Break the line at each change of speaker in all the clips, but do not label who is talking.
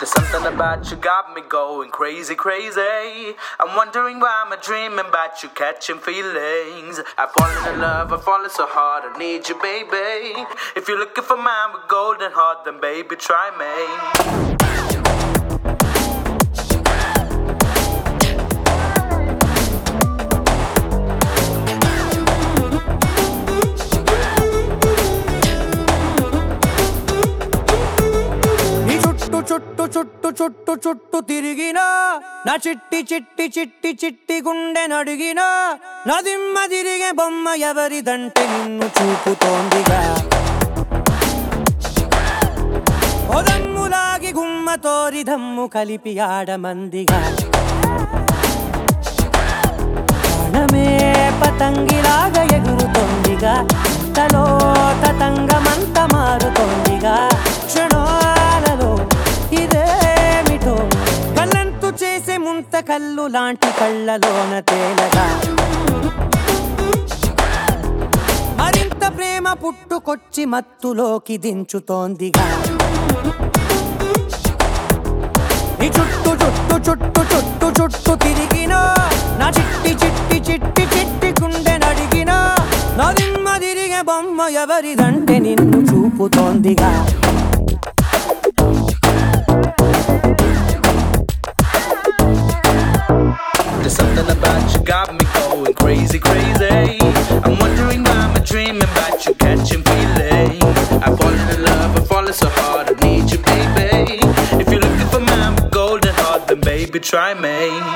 There's something about you got me going crazy, crazy. I'm wondering why I'm dreaming about you catching feelings. I've fallen in love, I've fallen so hard, I need you, baby. If you're looking for mine with golden heart, then baby, try me.
చుట్టు చుట్టు చుట్టు చుట్టు తిరిగినా నా చిట్టి చిట్టి చిట్టి చిట్టి గుండె నడిగినా నా దిమ్మ తిరిగే బొమ్మ ఎవరిదంటే నిన్ను చూపుతోందిగా ఓదమ్ములాగి గుమ్మ తోరి దమ్ము కలిపి ఆడమందిగా ప్రాణమే పతంగిలాగా ఎగురుతోందిగా తలో తతంగమంత మారుతోందిగా క్షణాలలో ఇదేమిటో కళ్ళంతు చేసే ముంత కళ్ళు లాంటి కళ్ళలోన తేలగా మరింత ప్రేమ పుట్టుకొచ్చి మత్తులోకి దించుతోందిగా ఈ చుట్టు చుట్టు చుట్టు చుట్టు చుట్టు తిరిగినా నా చిట్టి చిట్టి చిట్టి చిట్టి గుండె నడిగినా నా దిమ్మ తిరిగే బొమ్మ ఎవరిదంటే నిన్ను చూపుతోందిగా
There's something about you got me going crazy, crazy. I'm wondering why I'm dreaming about you catching feelings. I've fallen in love, I've fallen so hard, I need you, baby. If you're looking for mine with golden heart, then baby, try me.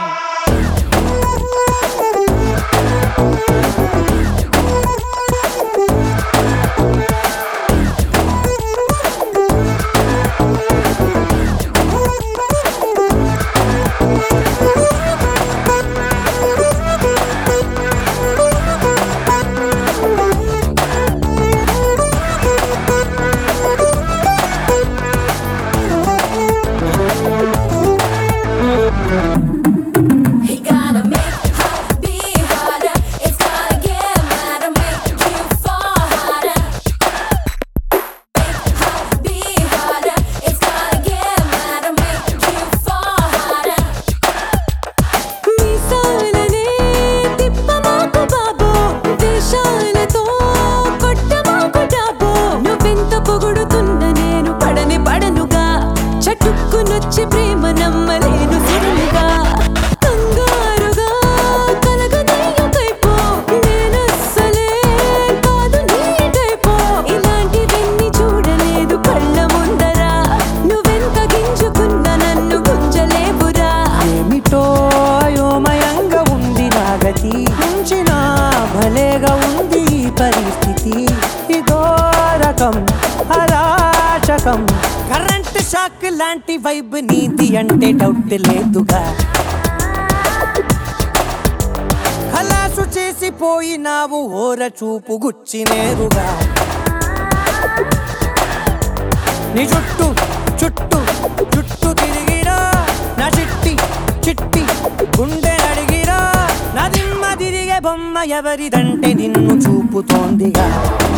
భలేగా ఉంది పరిస్థితి ఇదో రకం అరాచకం current shock లాంటి vibe నీది అంటే doubt లేదుగా ఖలాసు చేసిపోయినావు ఓర చూపు గుచ్చి నేరుగా నీ చుట్టూ చుట్టూ చుట్టూ తిరిగిరా నా చిట్టి చిట్టి గుండె అడిగిరా నా దిమ్మ తిరిగే బొమ్మ ఎవరిదంటే నిన్ను చూపుతోందిగా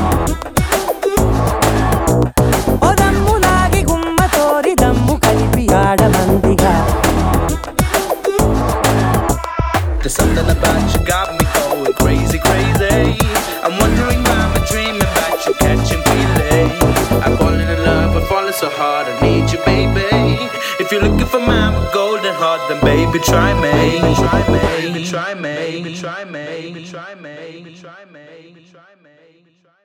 ఓ దమ్ములాగి గుమ్మ తోరి దమ్ము కలిపి ఆడమందిగా There's something about you got me going crazy, crazy. I'm wondering why I'm dreaming about you catching feelings. I've fallen in love, I've fallen so hard, I need you, baby. If you're looking for mine with golden heart, then baby, try me. Try me, try me, try me, try me, try me, try me.